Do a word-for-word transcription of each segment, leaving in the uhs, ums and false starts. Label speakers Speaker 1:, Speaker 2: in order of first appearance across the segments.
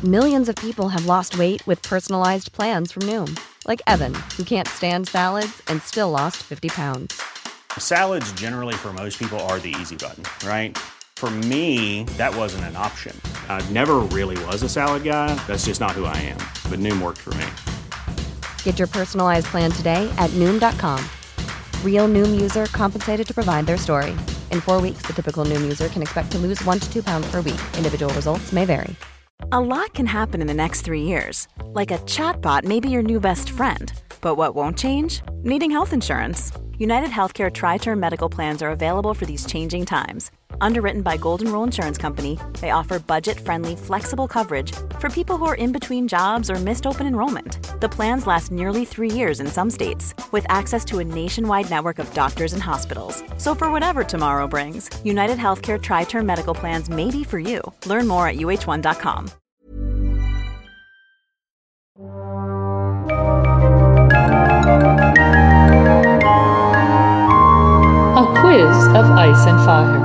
Speaker 1: Millions of people have lost weight with personalized plans from Noom. Like Evan, who can't stand salads and still lost fifty pounds.
Speaker 2: Salads generally for most people are the easy button, right? For me, that wasn't an option. I never really was a salad guy. That's just not who I am. But Noom worked for me.
Speaker 1: Get your personalized plan today at Noom dot com. Real Noom user compensated to provide their story. In four weeks, the typical Noom user can expect to lose one to two pounds per week. Individual results may vary.
Speaker 3: A lot can happen in the next three years. Like a chatbot may be your new best friend. But what won't change? Needing health insurance. United Healthcare Tri-Term Medical Plans are available for these changing times. Underwritten by Golden Rule Insurance Company, they offer budget-friendly, flexible coverage for people who are in between jobs or missed open enrollment. The plans last nearly three years in some states, with access to a nationwide network of doctors and hospitals. So for whatever tomorrow brings, United Healthcare Tri-Term Medical Plans may be for you. Learn more at U H one dot com.
Speaker 4: A quiz of ice and fire.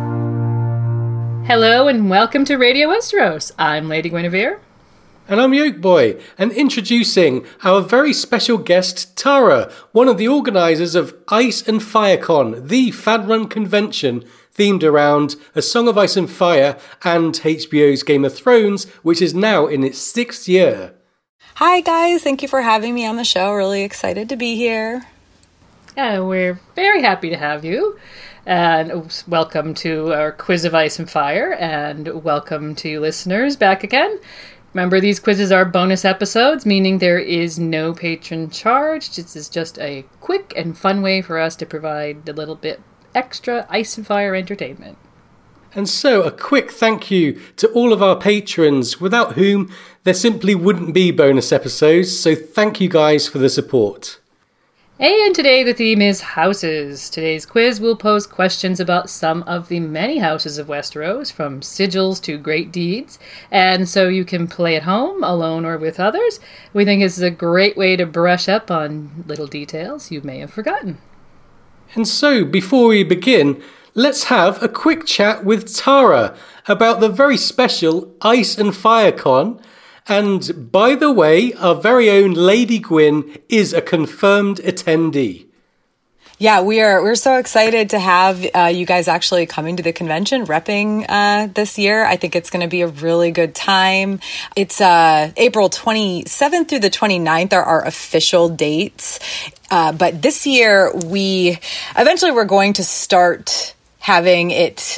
Speaker 4: Hello and welcome to Radio Westeros. I'm Lady Guinevere.
Speaker 5: And I'm Yoke Boy, and introducing our very special guest, Tara, one of the organisers of Ice and FireCon, the FanRun convention themed around A Song of Ice and Fire and H B O's Game of Thrones, which is now in its sixth year.
Speaker 6: Hi guys, thank you for having me on the show. Really excited to be here.
Speaker 4: Uh, we're very happy to have you. And welcome to our Quiz of Ice and Fire, and welcome to you listeners back again. Remember, these quizzes are bonus episodes, meaning there is no patron charge. This is just a quick and fun way for us to provide a little bit extra ice and fire entertainment.
Speaker 5: And so, a quick thank you to all of our patrons, without whom there simply wouldn't be bonus episodes, so thank you guys for the support.
Speaker 4: And today the theme is houses. Today's quiz will pose questions about some of the many houses of Westeros, from sigils to great deeds, and so you can play at home, alone or with others. We think this is a great way to brush up on little details you may have forgotten.
Speaker 5: And so, before we begin, let's have a quick chat with Tara about the very special Ice and FireCon. And by the way, our very own Lady Gwyn is a confirmed attendee.
Speaker 6: Yeah, we are. We're so excited to have uh, you guys actually coming to the convention, repping uh, this year. I think it's going to be a really good time. It's uh, April twenty-seventh through the twenty-ninth are our official dates. Uh, but this year, we eventually we're going to start having it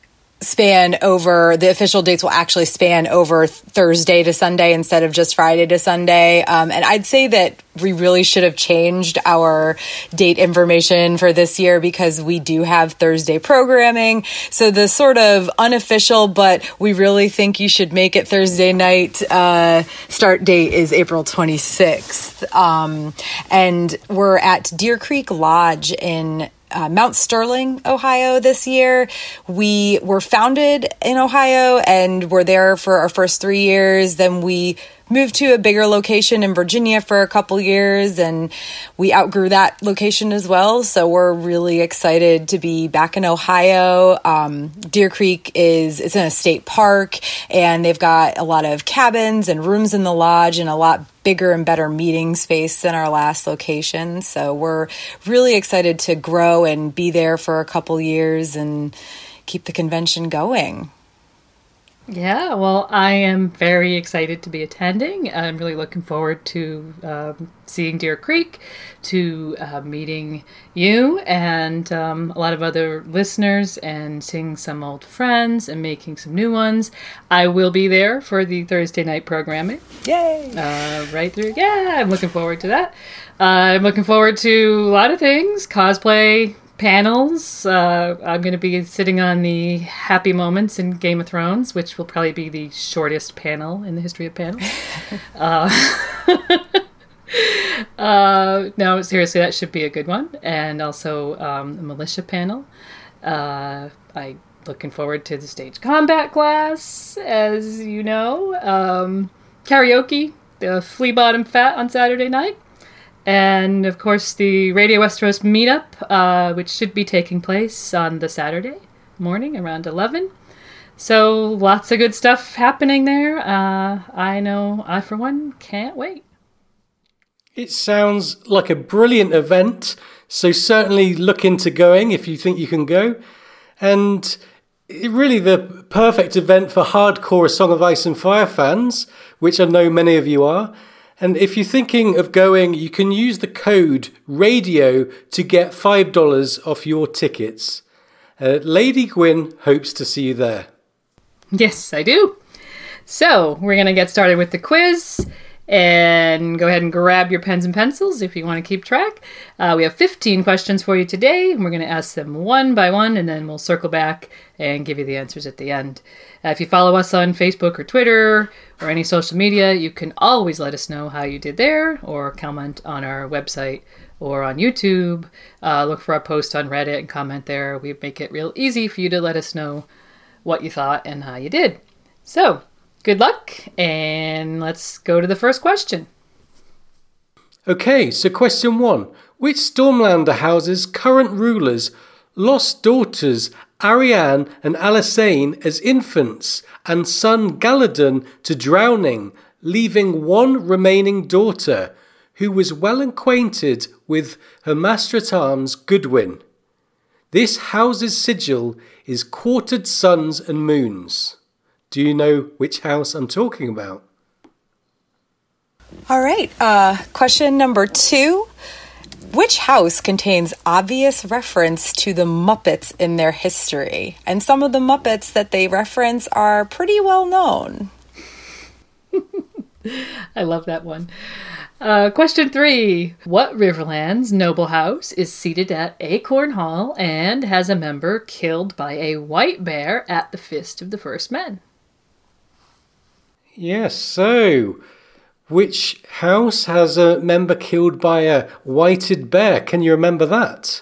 Speaker 6: span over, the official dates will actually span over Thursday to Sunday instead of just Friday to Sunday. Um, and I'd say that we really should have changed our date information for this year because we do have Thursday programming. So the sort of unofficial, but we really think you should make it Thursday night uh, start date is April twenty-sixth. Um, and we're at Deer Creek Lodge in Uh, Mount Sterling, Ohio this year. We were founded in Ohio and were there for our first three years. Then we moved to a bigger location in Virginia for a couple years, and we outgrew that location as well. So we're really excited to be back in Ohio. Um, Deer Creek is it's in a state park, and they've got a lot of cabins and rooms in the lodge and a lot bigger and better meeting space than our last location. So we're really excited to grow and be there for a couple years and keep the convention going.
Speaker 4: Yeah, well, I am very excited to be attending. I'm really looking forward to um, seeing Deer Creek, to uh, meeting you and um, a lot of other listeners, and seeing some old friends and making some new ones. I will be there for the Thursday night programming.
Speaker 6: Yay!
Speaker 4: Uh, right through. Yeah, I'm looking forward to that. Uh, I'm looking forward to a lot of things, cosplay, panels. Uh, I'm going to be sitting on the Happy Moments in Game of Thrones, which will probably be the shortest panel in the history of panels. uh, uh, no, seriously, that should be a good one. And also um, a militia panel. Uh, I'm looking forward to the stage combat class, as you know. Um, karaoke, the Flea Bottom Fat on Saturday night. And, of course, the Radio Westeros meetup, uh, which should be taking place on the Saturday morning around eleven. So lots of good stuff happening there. Uh, I know I, for one, can't wait.
Speaker 5: It sounds like a brilliant event, so certainly look into going if you think you can go. And it really the perfect event for hardcore Song of Ice and Fire fans, which I know many of you are. And if you're thinking of going, you can use the code RADIO to get five dollars off your tickets. Uh, Lady Gwyn hopes to see you there.
Speaker 4: Yes, I do. So we're going to get started with the quiz. And go ahead and grab your pens and pencils if you want to keep track. Uh, we have fifteen questions for you today. And we're going to ask them one by one, and then we'll circle back and give you the answers at the end. Uh, if you follow us on Facebook or Twitter or any social media, you can always let us know how you did there, or comment on our website or on YouTube. Uh, look for our post on Reddit and comment there. We make it real easy for you to let us know what you thought and how you did. So, good luck, and let's go to the first question.
Speaker 5: Okay, so question one. Which Stormlander houses current rulers lost daughters Arianne and Alysanne as infants, and son Galadon to drowning, leaving one remaining daughter, who was well acquainted with her master at arms Goodwin? This house's sigil is quartered suns and moons. Do you know which house I'm talking about?
Speaker 6: All right. Uh, question number two. Which house contains obvious reference to the Muppets in their history? And some of the Muppets that they reference are pretty well known.
Speaker 4: I love that one. Uh, question three. What Riverlands noble house is seated at Acorn Hall and has a member killed by a white bear at the Fist of the First Men?
Speaker 5: Yes, so which house has a member killed by a whited bear? Can you remember that?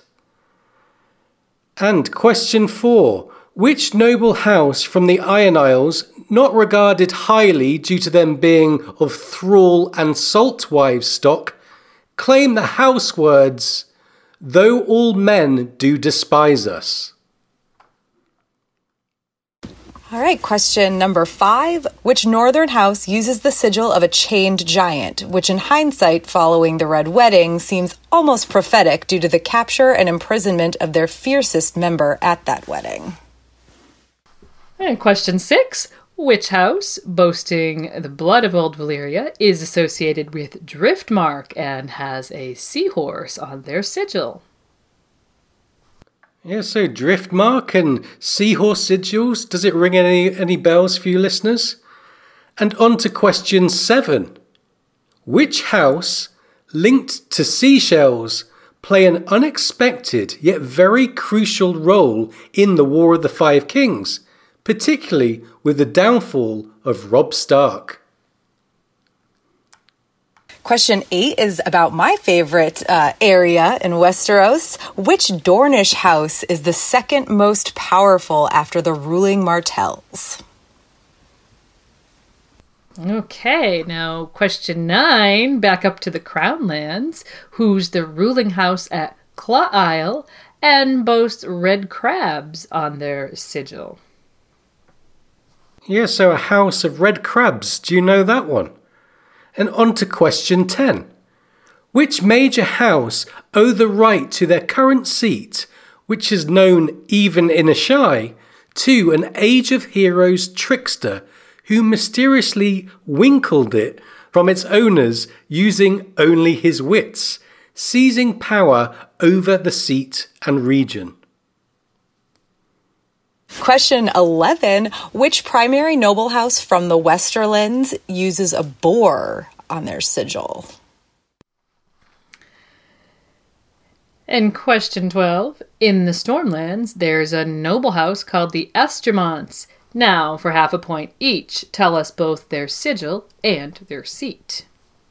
Speaker 5: And question four. Which noble house from the Iron Isles, not regarded highly due to them being of thrall and saltwives stock, claim the house words, "Though all men do despise us"?
Speaker 6: All right, question number five. Which northern house uses the sigil of a chained giant, which in hindsight, following the Red Wedding, seems almost prophetic due to the capture and imprisonment of their fiercest member at that wedding?
Speaker 4: And question six. Which house, boasting the blood of old Valyria, is associated with Driftmark and has a seahorse on their sigil?
Speaker 5: Yeah, so Driftmark and seahorse sigils, does it ring any, any bells for you listeners? And on to question seven. Which house, linked to seashells, play an unexpected yet very crucial role in the War of the Five Kings, particularly with the downfall of Robb Stark?
Speaker 6: Question eight is about my favorite uh, area in Westeros. Which Dornish house is the second most powerful after the ruling Martells?
Speaker 4: Okay, now question nine, back up to the Crown Lands, who's the ruling house at Claw Isle and boasts red crabs on their sigil?
Speaker 5: Yeah, so a house of red crabs. Do you know that one? And on to question ten. Which major house owe the right to their current seat, which is known even in Asshai, to an Age of Heroes trickster who mysteriously winkled it from its owners using only his wits, seizing power over the seat and region?
Speaker 6: Question eleven. Which primary noble house from the Westerlands uses a boar on their sigil?
Speaker 4: And question twelve. In the Stormlands, there's a noble house called the Estermonts. Now, for half a point each, tell us both their sigil and their seat.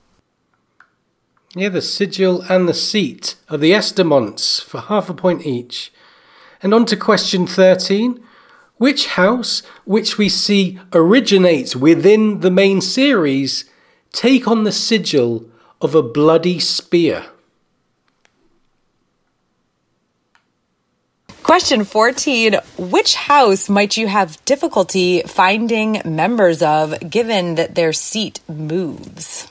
Speaker 5: Yeah, the sigil and the seat of the Estermonts for half a point each. And on to question thirteen. Which house, which we see originates within the main series, take on the sigil of a bloody spear?
Speaker 6: Question fourteen. Which house might you have difficulty finding members of given that their seat moves?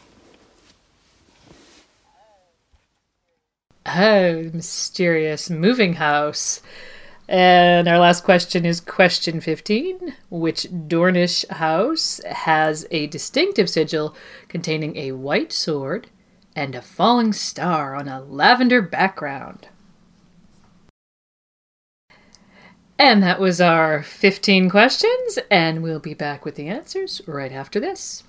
Speaker 4: Oh, mysterious moving house. And our last question is question fifteen. Which Dornish house has a distinctive sigil containing a white sword and a falling star on a lavender background? And that was our fifteen questions, and we'll be back with the answers right after this.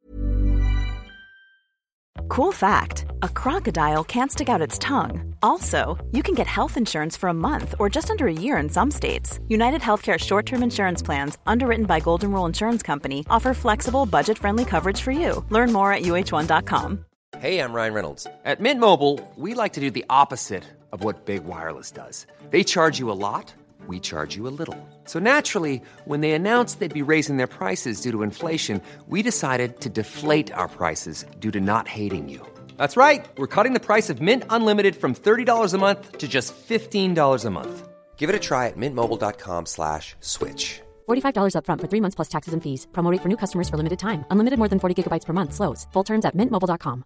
Speaker 3: Cool fact, a crocodile can't stick out its tongue. Also, you can get health insurance for a month or just under a year in some states. United Healthcare short-term insurance plans, underwritten by Golden Rule Insurance Company, offer flexible, budget-friendly coverage for you. Learn more at U H one dot com.
Speaker 7: Hey, I'm Ryan Reynolds. At Mint Mobile, we like to do the opposite of what Big Wireless does. They charge you a lot. We charge you a little. So naturally, when they announced they'd be raising their prices due to inflation, we decided to deflate our prices due to not hating you. That's right. We're cutting the price of Mint Unlimited from thirty dollars a month to just fifteen dollars a month. Give it a try at mintmobile.com slash switch.
Speaker 1: forty-five dollars up front for three months plus taxes and fees. Promo rate for new customers for limited time. Unlimited more than forty gigabytes per month slows. Full terms at mint mobile dot com.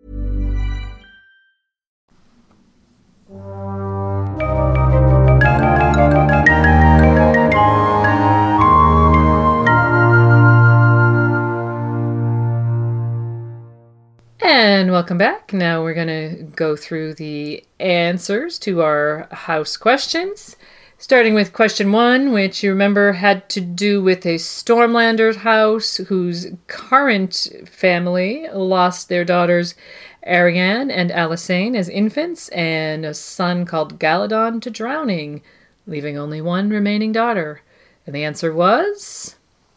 Speaker 4: And welcome back. Now we're going to go through the answers to our house questions. Starting with question one, which you remember had to do with a Stormlander house whose current family lost their daughters Arianne and Alysanne as infants and a son called Galadon to drowning, leaving only one remaining daughter. And the answer was...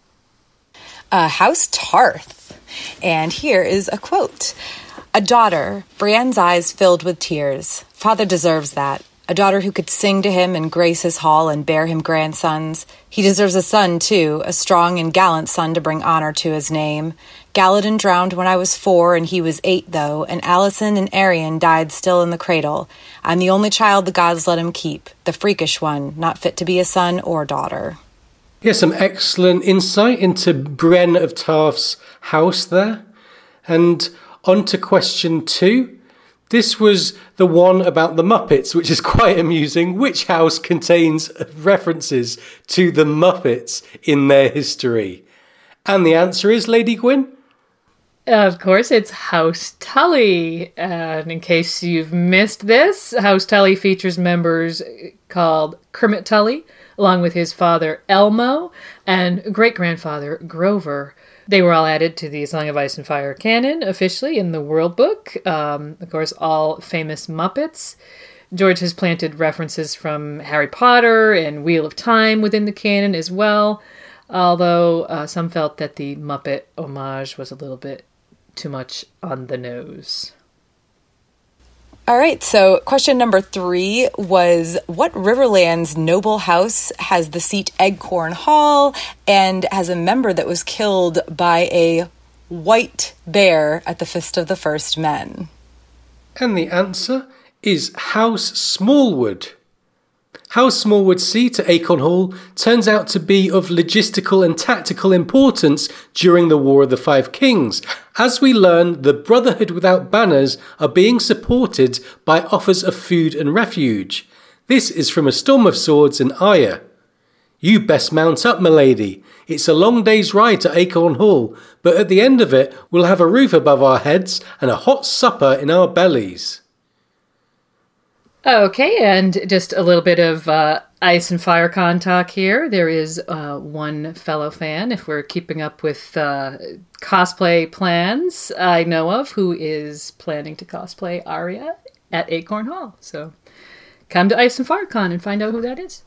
Speaker 6: Uh, House Tarth. And here is a quote. A daughter, Brienne's eyes filled with tears. Father deserves that. A daughter who could sing to him and grace his hall and bear him grandsons. He deserves a son, too, a strong and gallant son to bring honor to his name. Galadon drowned when I was four, and he was eight, though, and Alysanne and Arianne died still in the cradle. I'm the only child the gods let him keep, the freakish one, not fit to be a son or daughter.
Speaker 5: Yeah, some excellent insight into Brienne of Tarth's house there. And on to question two. This was the one about the Muppets, which is quite amusing. Which house contains references to the Muppets in their history? And the answer is, Lady Gwyn?
Speaker 4: Of course, it's House Tully. And in case you've missed this, House Tully features members called Kermit Tully, along with his father Elmo and great-grandfather Grover. They were all added to the Song of Ice and Fire canon officially in the World Book. Um, of course, all famous Muppets. George has planted references from Harry Potter and Wheel of Time within the canon as well, although uh, some felt that the Muppet homage was a little bit too much on the nose.
Speaker 6: All right, so question number three was, what Riverlands noble house has the seat Eggcorn Hall and has a member that was killed by a white bear at the Fist of the First Men?
Speaker 5: And the answer is House Smallwood. House Smallwood's seat at Acorn Hall turns out to be of logistical and tactical importance during the War of the Five Kings. As we learn, the Brotherhood Without Banners are being supported by offers of food and refuge. This is from A Storm of Swords and Arya. You best mount up, milady. It's a long day's ride to Acorn Hall, but at the end of it, we'll have a roof above our heads and a hot supper in our bellies.
Speaker 4: Okay, and just a little bit of uh, Ice and Fire Con talk here. There is uh, one fellow fan, if we're keeping up with uh, cosplay plans I know of, who is planning to cosplay Arya at Acorn Hall. So come to Ice and Fire Con and find out who that is.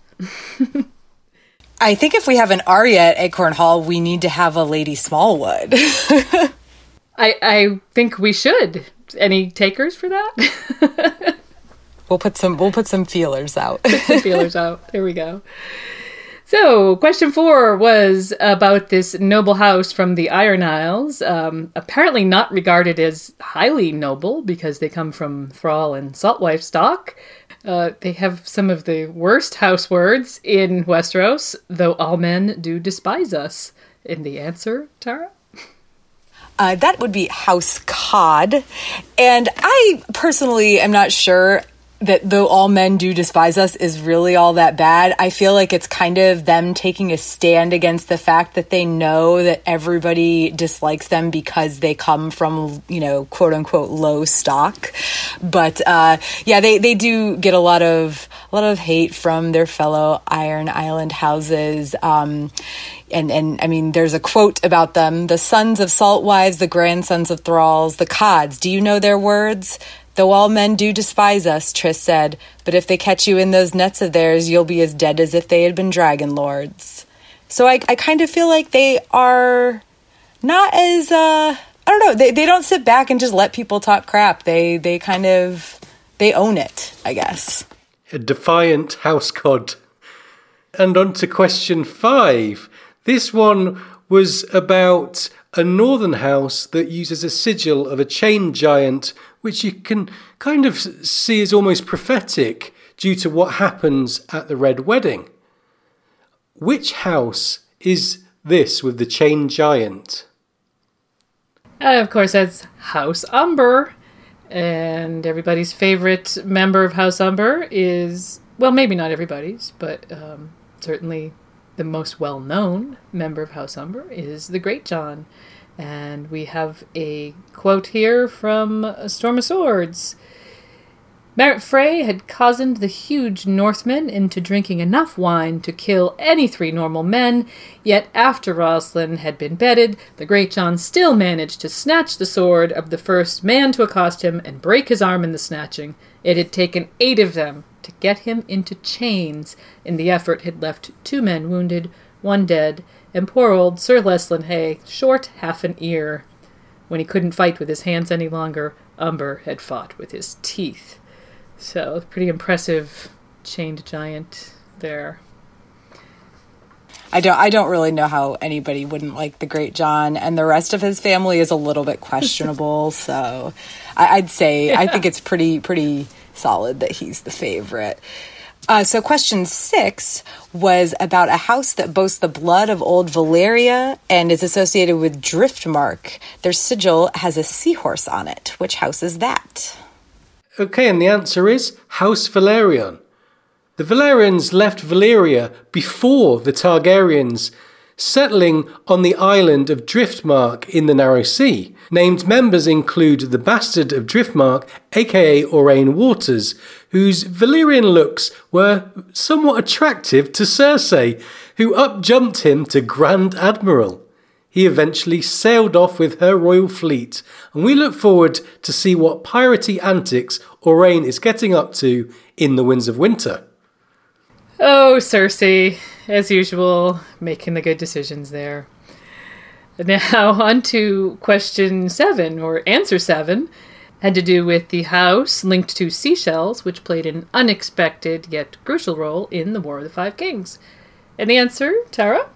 Speaker 6: I think if we have an Arya at Acorn Hall, we need to have a Lady Smallwood.
Speaker 4: I, I think we should. Any takers for that?
Speaker 6: We'll put some we'll put some feelers out.
Speaker 4: Put some feelers out. There we go. So, question four was about this noble house from the Iron Isles. Um, apparently not regarded as highly noble because they come from Thrall and Saltwife stock. Uh, they have some of the worst house words in Westeros, though all men do despise us. And the answer, Tara?
Speaker 6: Uh, that would be House Cod. And I personally am not sure that though all men do despise us is really all that bad. I feel like it's kind of them taking a stand against the fact that they know that everybody dislikes them because they come from, you know, quote unquote low stock. But uh, yeah, they, they do get a lot of a lot of hate from their fellow Iron Island houses. Um, And, and I mean, there's a quote about them. The sons of salt wives, the grandsons of thralls, the cods, do you know their words? Though all men do despise us, Triss said, but if they catch you in those nets of theirs, you'll be as dead as if they had been dragon lords. So I, I kind of feel like they are not as, uh, I don't know, they, they don't sit back and just let people talk crap. They, they kind of, they own it, I guess.
Speaker 5: A defiant house cod. And on to question five. This one was about a northern house that uses a sigil of a chain giant, which you can kind of see as almost prophetic due to what happens at the Red Wedding. Which house is this with the chain giant?
Speaker 4: Uh, of course, that's House Umber. And everybody's favorite member of House Umber is, well, maybe not everybody's, but um, certainly the most well-known member of House Umber is the Great John. And we have a quote here from Storm of Swords. Merritt Frey had cozened the huge Northmen into drinking enough wine to kill any three normal men, yet after Roslin had been bedded, the Great John still managed to snatch the sword of the first man to accost him and break his arm in the snatching. It had taken eight of them to get him into chains, and the effort had left two men wounded, one dead, and poor old Sir Leslin Hay short half an ear. When he couldn't fight with his hands any longer, Umber had fought with his teeth. So, pretty impressive chained giant there.
Speaker 6: I don't I don't really know how anybody wouldn't like the Great John, and the rest of his family is a little bit questionable, so I, I'd say yeah. I think it's pretty pretty solid that he's the favorite. Uh, so question six was about a house that boasts the blood of old Valyria and is associated with Driftmark. Their sigil has a seahorse on it. Which house is that?
Speaker 5: Okay, and the answer is House Velaryon. The Velaryons left Valyria before the Targaryens, settling on the island of Driftmark in the Narrow Sea. Named members include the Bastard of Driftmark, aka Aurane Waters, whose Valyrian looks were somewhat attractive to Cersei, who up-jumped him to Grand Admiral. He eventually sailed off with her royal fleet, and we look forward to see what piratey antics Aurane is getting up to in the Winds of Winter.
Speaker 4: Oh, Cersei, as usual, making the good decisions there. Now, on to question seven, or answer seven, had to do with the house linked to seashells, which played an unexpected yet crucial role in the War of the Five Kings. And the answer, Tara?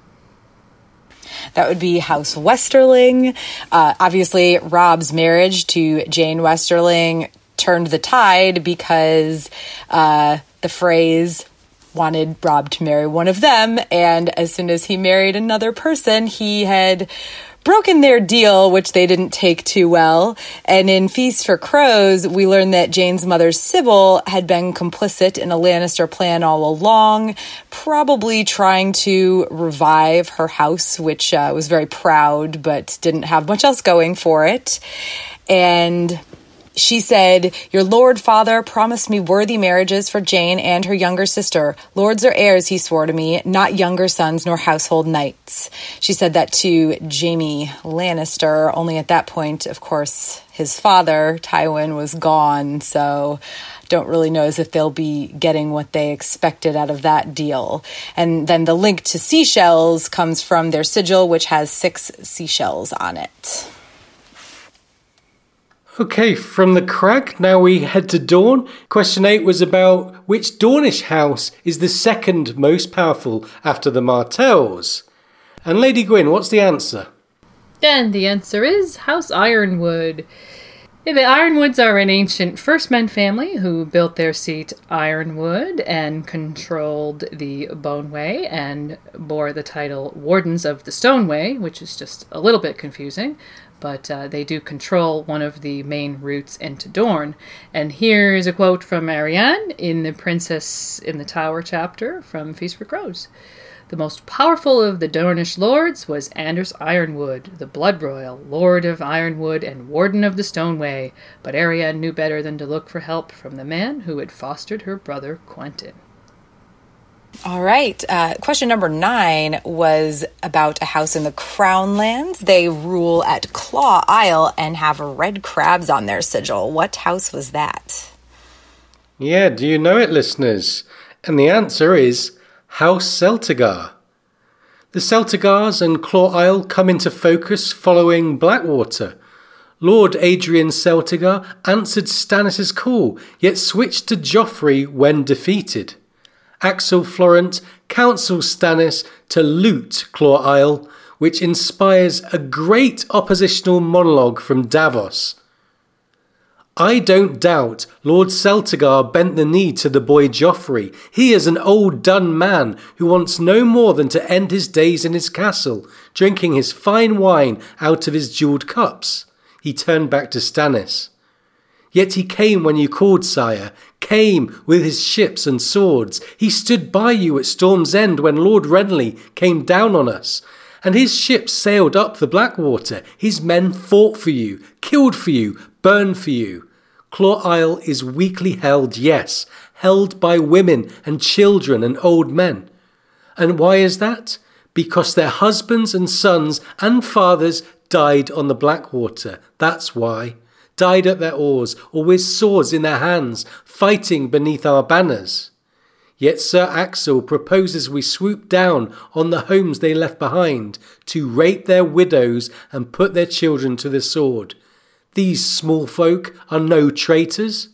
Speaker 6: That would be House Westerling. Uh, obviously, Robb's marriage to Jane Westerling turned the tide because uh, the Freys wanted Robb to marry one of them, and as soon as he married another person, he had broken their deal, which they didn't take too well. And in Feast for Crows, we learned that Jane's mother, Sybil, had been complicit in a Lannister plan all along, probably trying to revive her house, which uh, was very proud but didn't have much else going for it. And she said, "Your lord father promised me worthy marriages for Jane and her younger sister. Lords are heirs, he swore to me, not younger sons nor household knights." She said that to Jaime Lannister, only at that point, of course, his father, Tywin, was gone, so don't really know as if they'll be getting what they expected out of that deal. And then the link to seashells comes from their sigil, which has six seashells on it.
Speaker 5: Okay, from the Crag, now we head to Dorne. Question eight was about which Dornish house is the second most powerful after the Martells. And Lady Gwyn, what's the answer?
Speaker 4: And the answer is House Ironwood. The Ironwoods are an ancient First Men family who built their seat Ironwood and controlled the Boneway and bore the title Wardens of the Stoneway, which is just a little bit confusing, but uh, they do control one of the main routes into Dorne. And here's a quote from Arianne in the Princess in the Tower chapter from Feast for Crows. The most powerful of the Dornish lords was Anders Ironwood, the Blood Royal, Lord of Ironwood and Warden of the Stoneway, but Arianne knew better than to look for help from the man who had fostered her brother Quentyn.
Speaker 6: All right. Uh, question number nine was about a house in the Crown Lands. They rule at Claw Isle and have red crabs on their sigil. What house was that?
Speaker 5: Yeah, do you know it, listeners? And the answer is House Celtigar. The Celtigars and Claw Isle come into focus following Blackwater. Lord Adrian Celtigar answered Stannis' call, yet switched to Joffrey when defeated. Axel Florent counsels Stannis to loot Claw Isle, which inspires a great oppositional monologue from Davos. I don't doubt Lord Celtigar bent the knee to the boy Joffrey. He is an old done man who wants no more than to end his days in his castle, drinking his fine wine out of his jewelled cups. He turned back to Stannis. Yet he came when you called, sire, came with his ships and swords. He stood by you at Storm's End when Lord Renly came down on us, and his ships sailed up the Blackwater. His men fought for you, killed for you, burned for you. Claw Isle is weakly held, yes, held by women and children and old men. And why is that? Because their husbands and sons and fathers died on the Blackwater. That's why. Died at their oars or with swords in their hands, fighting beneath our banners. Yet Sir Axel proposes we swoop down on the homes they left behind, to rape their widows and put their children to the sword. These small folk are no traitors.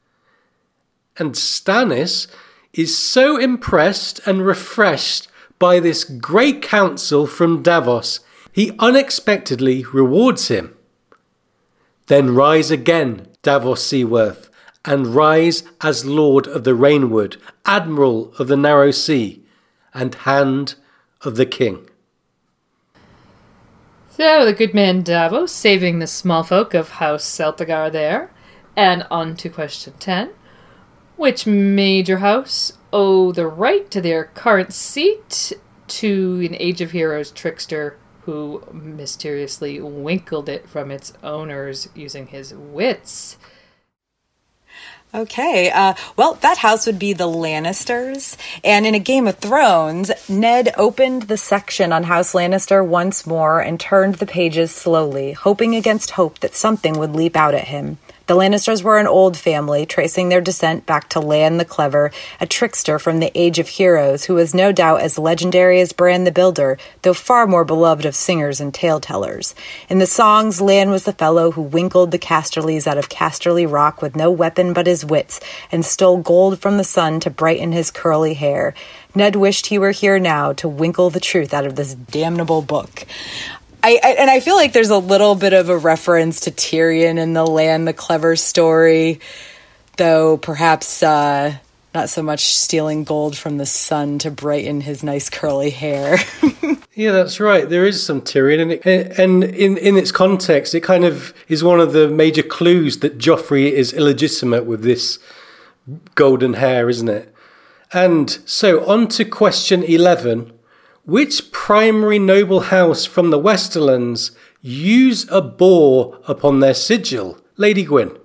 Speaker 5: And Stannis is so impressed and refreshed by this great counsel from Davos, he unexpectedly rewards him. Then rise again, Davos Seaworth, and rise as Lord of the Rainwood, Admiral of the Narrow Sea, and Hand of the King.
Speaker 4: So the good man Davos saving the small folk of House Celtigar there. And on to question ten. Which major house owe the right to their current seat to an Age of Heroes trickster who mysteriously winkled it from its owners using his wits?
Speaker 6: Okay, uh, well, that house would be the Lannisters. And in a Game of Thrones, Ned opened the section on House Lannister once more and turned the pages slowly, hoping against hope that something would leap out at him. The Lannisters were an old family, tracing their descent back to Lann the Clever, a trickster from the Age of Heroes who was no doubt as legendary as Bran the Builder, though far more beloved of singers and tale-tellers. In the songs, Lann was the fellow who winkled the Casterlys out of Casterly Rock with no weapon but his wits, and stole gold from the sun to brighten his curly hair. Ned wished he were here now to winkle the truth out of this damnable book. I, I, and I feel like there's a little bit of a reference to Tyrion in the Lann the Clever story, though perhaps uh, not so much stealing gold from the sun to brighten his nice curly hair.
Speaker 5: Yeah, that's right. There is some Tyrion in it. And in, in its context, it kind of is one of the major clues that Joffrey is illegitimate with this golden hair, isn't it? And so on to question eleven. Which primary noble house from the Westerlands use a boar upon their sigil? Lady Gwyn.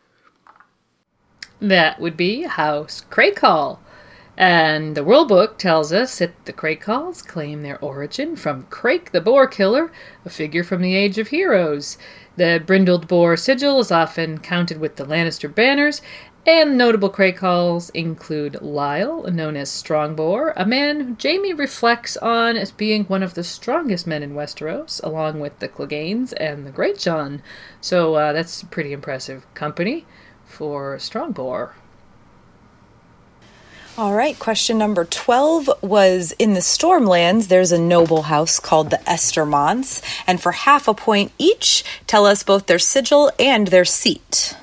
Speaker 4: That would be House Crakehall. And the World Book tells us that the Crakehalls claim their origin from Crake the Boar Killer, a figure from the Age of Heroes. The brindled boar sigil is often counted with the Lannister banners, and notable Crakehalls include Lyle, known as Strongboar, a man who Jaime reflects on as being one of the strongest men in Westeros, along with the Cleganes and the Greatjon. So uh, that's pretty impressive company for Strongboar.
Speaker 6: All right, question number twelve was, in the Stormlands, there's a noble house called the Estermonts, and for half a point each, tell us both their sigil and their seat.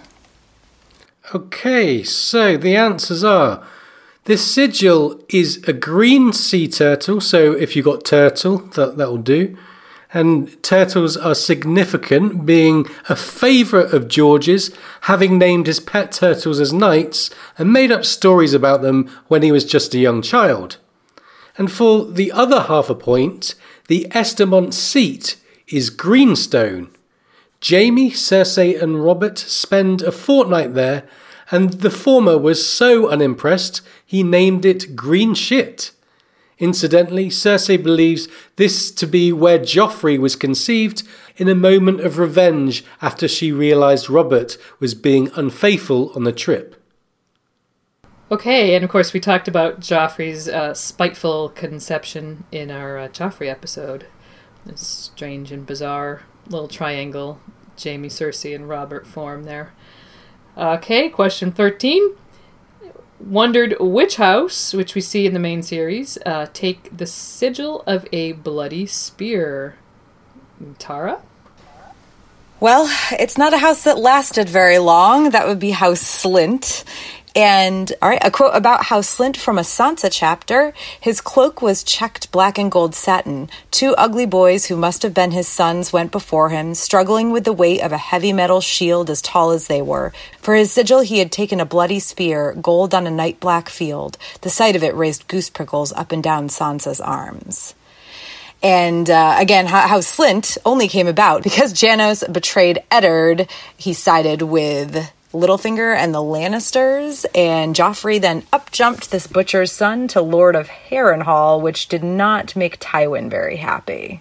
Speaker 5: Okay, so the answers are, the sigil is a green sea turtle, so if you got turtle, that, that'll do. And turtles are significant, being a favourite of George's, having named his pet turtles as knights and made up stories about them when he was just a young child. And for the other half a point, the Estermont seat is greenstone. Jaime, Cersei and Robert spend a fortnight there, and the former was so unimpressed he named it Green Shit. Incidentally, Cersei believes this to be where Joffrey was conceived in a moment of revenge after she realised Robert was being unfaithful on the trip.
Speaker 4: Okay, and of course we talked about Joffrey's uh, spiteful conception in our uh, Joffrey episode. This strange and bizarre little triangle Jaime, Cersei, and Robert form there. Okay, question thirteen. Wondered which house, which we see in the main series, uh, take the sigil of a bloody spear. Tara?
Speaker 6: Well, it's not a house that lasted very long. That would be House Slynt. And, all right, a quote about House Slynt from a Sansa chapter. His cloak was checked black and gold satin. Two ugly boys who must have been his sons went before him, struggling with the weight of a heavy metal shield as tall as they were. For his sigil he had taken a bloody spear, gold on a night black field. The sight of it raised goose prickles up and down Sansa's arms. And uh, again, House Slynt only came about because Janos betrayed Eddard. He sided with Littlefinger and the Lannisters, and Joffrey then up-jumped this butcher's son to Lord of Harrenhal, which did not make Tywin very happy.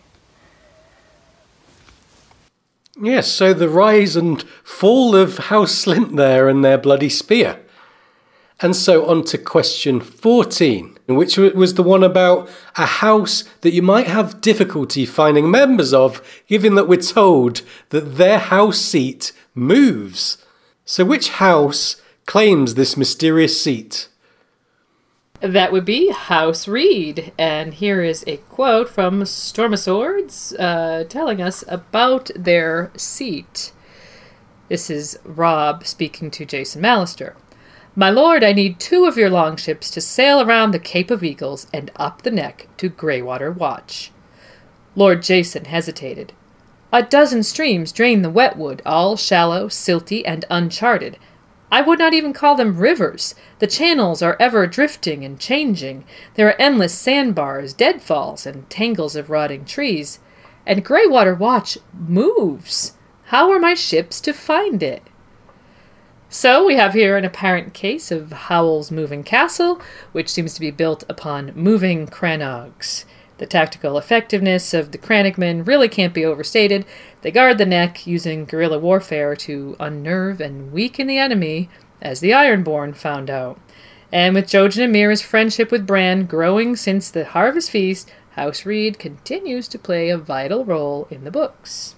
Speaker 5: Yes, so the rise and fall of House Slynt there and their bloody spear. And so on to question fourteen, which was the one about a house that you might have difficulty finding members of, given that we're told that their house seat moves. So which house claims this mysterious seat?
Speaker 4: That would be House Reed. And here is a quote from Storm of Swords uh, telling us about their seat. This is Robb speaking to Jason Mallister. My lord, I need two of your longships to sail around the Cape of Eagles and up the neck to Greywater Watch. Lord Jason hesitated. A dozen streams drain the wetwood, all shallow, silty, and uncharted. I would not even call them rivers. The channels are ever drifting and changing. There are endless sandbars, deadfalls, and tangles of rotting trees. And Greywater Watch moves. How are my ships to find it? So we have here an apparent case of Howell's moving castle, which seems to be built upon moving crannogs. The tactical effectiveness of the Crannogmen really can't be overstated. They guard the neck using guerrilla warfare to unnerve and weaken the enemy, as the Ironborn found out. And with Jojen and Mira's friendship with Bran growing since the Harvest Feast, House Reed continues to play a vital role in the books.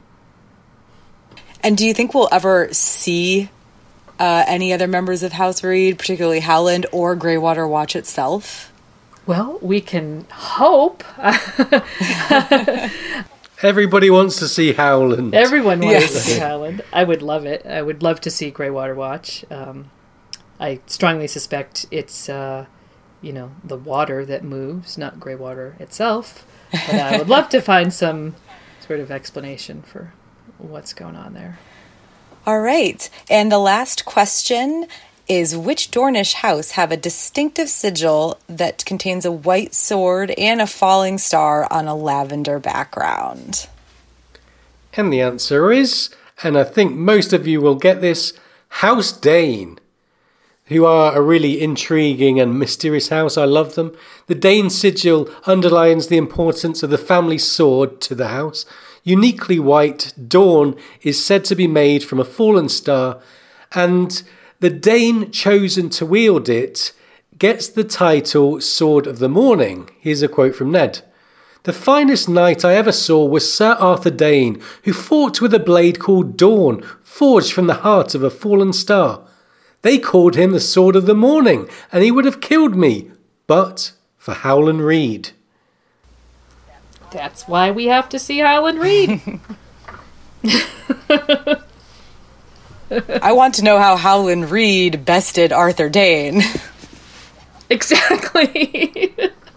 Speaker 6: And do you think we'll ever see uh, any other members of House Reed, particularly Howland or Greywater Watch itself?
Speaker 4: Well, we can hope.
Speaker 5: Everybody wants to see Howland.
Speaker 4: Everyone wants
Speaker 6: Yes.
Speaker 4: to see Howland. I would love it. I would love to see Greywater Watch. Um, I strongly suspect it's, uh, you know, the water that moves, not Greywater itself. But I would love to find some sort of explanation for what's going on there.
Speaker 6: All right. And the last question is, which Dornish house have a distinctive sigil that contains a white sword and a falling star on a lavender background?
Speaker 5: And the answer is, and I think most of you will get this, House Dane, who are a really intriguing and mysterious house. I love them. The Dane sigil underlines the importance of the family sword to the house. Uniquely white, Dawn is said to be made from a fallen star, and the Dane chosen to wield it gets the title Sword of the Morning. Here's a quote from Ned. The finest knight I ever saw was Sir Arthur Dane, who fought with a blade called Dawn, forged from the heart of a fallen star. They called him the Sword of the Morning, and he would have killed me, but for Howland Reed.
Speaker 4: That's why we have to see Howland Reed.
Speaker 6: I want to know how Howland Reed bested Arthur Dayne.
Speaker 4: Exactly.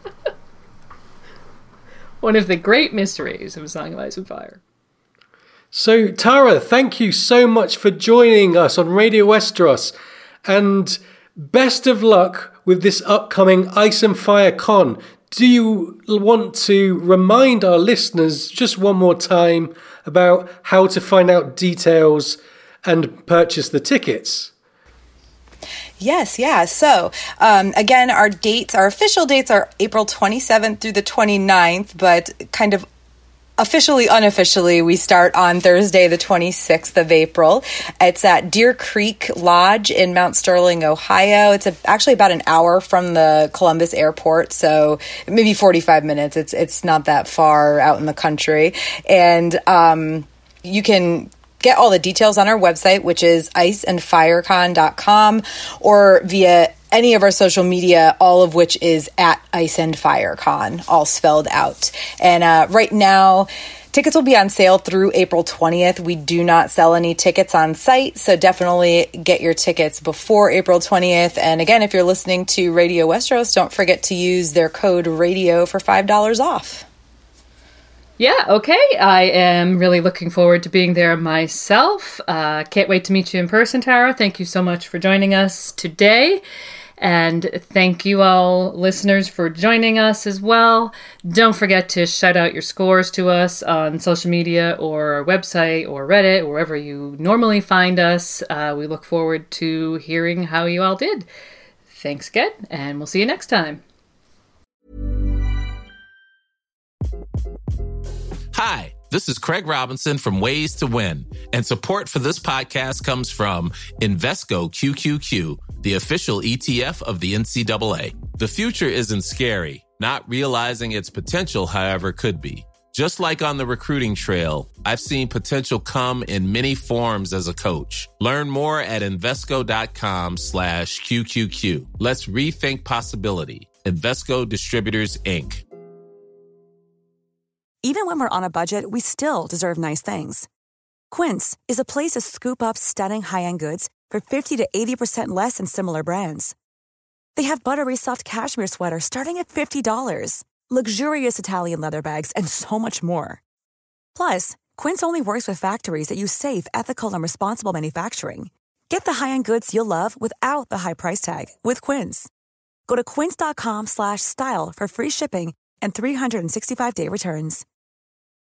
Speaker 4: One of the great mysteries of A Song of Ice and Fire.
Speaker 5: So, Tara, thank you so much for joining us on Radio Westeros. And best of luck with this upcoming Ice and Fire Con. Do you want to remind our listeners just one more time about how to find out details and purchase the tickets?
Speaker 6: Yes, yeah. So, um, again, our dates, our official dates are April twenty-seventh through the twenty-ninth, but kind of officially, unofficially, we start on Thursday, the twenty-sixth of April. It's at Deer Creek Lodge in Mount Sterling, Ohio. It's a, actually about an hour from the Columbus airport, so maybe forty-five minutes. It's it's not that far out in the country. And um, you can get all the details on our website, which is ice and firecon dot com, or via any of our social media, all of which is at Ice and Firecon, all spelled out. And uh, right now, tickets will be on sale through April twentieth. We do not sell any tickets on site, so definitely get your tickets before April twentieth. And again, if you're listening to Radio Westeros, don't forget to use their code RADIO for five dollars off.
Speaker 4: Yeah, okay. I am really looking forward to being there myself. Uh, can't wait to meet you in person, Tara. Thank you so much for joining us today. And thank you all, listeners, for joining us as well. Don't forget to shout out your scores to us on social media or our website or Reddit, or wherever you normally find us. Uh, we look forward to hearing how you all did. Thanks again, and we'll see you next time.
Speaker 8: Hi, this is Craig Robinson from Ways to Win, and support for this podcast comes from Invesco Q Q Q, the official E T F of the N C double A. The future isn't scary. Not realizing its potential, however, could be. Just like on the recruiting trail, I've seen potential come in many forms as a coach. Learn more at Invesco.com slash QQQ. Let's rethink possibility. Invesco Distributors, Incorporated.
Speaker 9: Even when we're on a budget, we still deserve nice things. Quince is a place to scoop up stunning high-end goods for fifty to eighty percent less than similar brands. They have buttery soft cashmere sweaters starting at fifty dollars, luxurious Italian leather bags, and so much more. Plus, Quince only works with factories that use safe, ethical, and responsible manufacturing. Get the high-end goods you'll love without the high price tag with Quince. Go to quince.com slash style for free shipping and three sixty-five day returns.